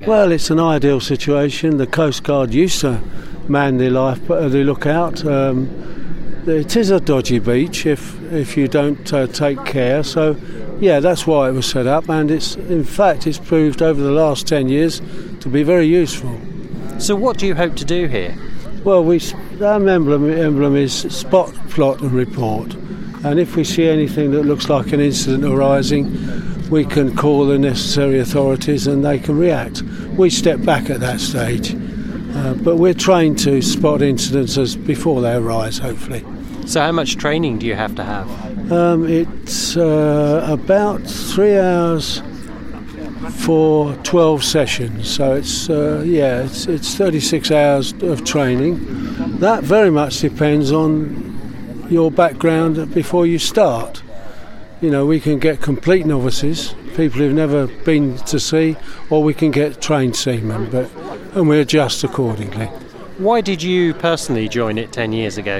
Well, it's an ideal situation. The Coast Guard used to man the lookout. It is a dodgy beach if you don't take care. So, yeah, that's why it was set up, and it's proved over the last 10 years to be very useful. So, what do you hope to do here? Well, our emblem is spot, plot, and report. And if we see anything that looks like an incident arising, we can call the necessary authorities and they can react. We step back at that stage, but we're trained to spot incidents before they arise, hopefully. So how much training do you have to have? It's about 3 hours for 12 sessions, so it's 36 hours of training. That very much depends on your background before you start. You know, we can get complete novices, people who've never been to sea, or we can get trained seamen, and we adjust accordingly. Why did you personally join it 10 years ago?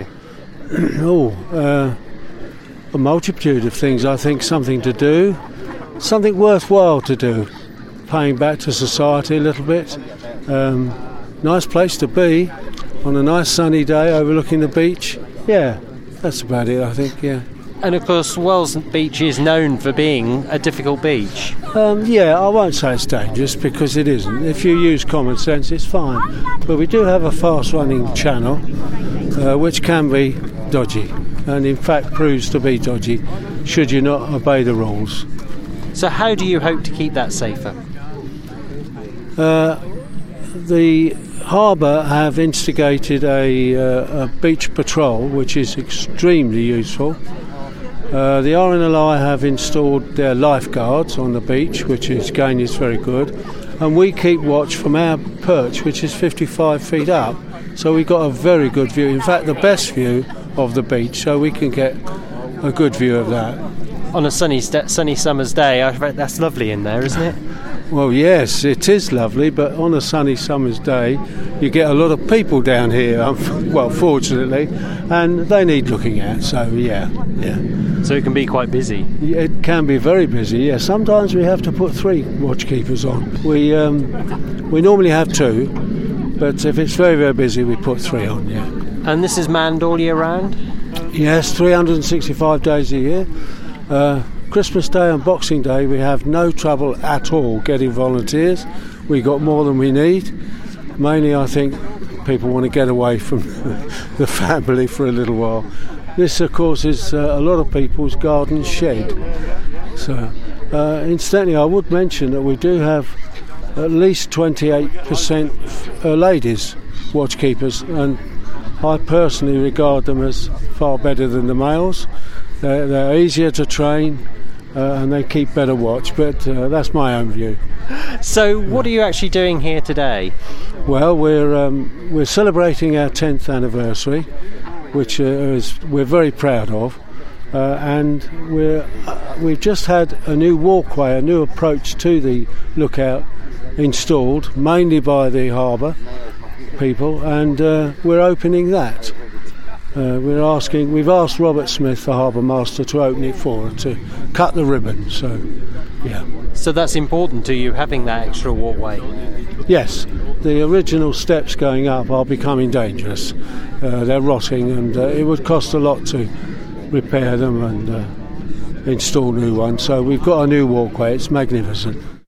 A multitude of things. I think something to do, something worthwhile to do, paying back to society a little bit. Nice place to be on a nice sunny day overlooking the beach. Yeah, that's about it, I think, yeah. And of course, Wells Beach is known for being a difficult beach. Yeah, I won't say it's dangerous because it isn't. If you use common sense, it's fine. But we do have a fast-running channel, which can be dodgy, and in fact proves to be dodgy should you not obey the rules. So how do you hope to keep that safer? The harbour have instigated a beach patrol, which is extremely useful. The RNLI have installed their lifeguards on the beach, which is very good, and we keep watch from our perch, which is 55 feet up, so we've got a very good view, in fact the best view of the beach, so we can get a good view of that. On a sunny summer's day, I bet that's lovely in there, isn't it? Well, yes, it is lovely, but on a sunny summer's day you get a lot of people down here, well, fortunately, and they need looking at, so yeah. So it can be quite busy? It can be very busy, yeah. Sometimes we have to put 3 watchkeepers on. We normally have 2, but if it's very, very busy, we put 3 on, yeah. And this is manned all year round? Yes, 365 days a year. Christmas Day and Boxing Day we have no trouble at all getting volunteers. We got more than we need. Mainly I think people want to get away from the family for a little while. This of course is a lot of people's garden shed. So incidentally I would mention that we do have at least 28% ladies watchkeepers, and I personally regard them as far better than the males. They're easier to train and they keep better watch, but that's my own view. So what are you actually doing here today? Well, we're celebrating our 10th anniversary, which we're very proud of, and we've just had a new walkway, a new approach to the lookout installed, mainly by the harbour people, and we're opening that. We've asked Robert Smith, the harbour master, to open it for us, to cut the ribbon. So, yeah. So that's important to you, having that extra walkway. Yes, the original steps going up are becoming dangerous. They're rotting, and it would cost a lot to repair them and install new ones. So we've got a new walkway. It's magnificent.